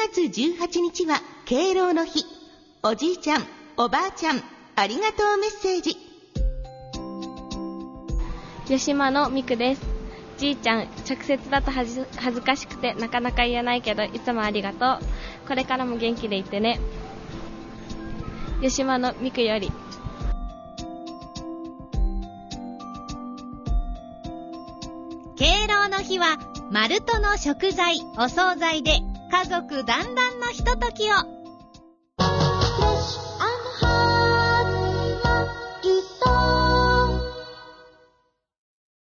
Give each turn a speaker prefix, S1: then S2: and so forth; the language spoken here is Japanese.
S1: 月18日は敬老の日。おじいちゃん、おばあちゃん、ありがとうメッセージ。
S2: 吉間のみくです。じいちゃん、直接だと恥ずかしくてなかなか言えないけど、いつもありがとう。これからも元気でいてね。吉間のみくより。
S3: 敬老の日はマルトの食材、お惣菜で家族団らんのひとときを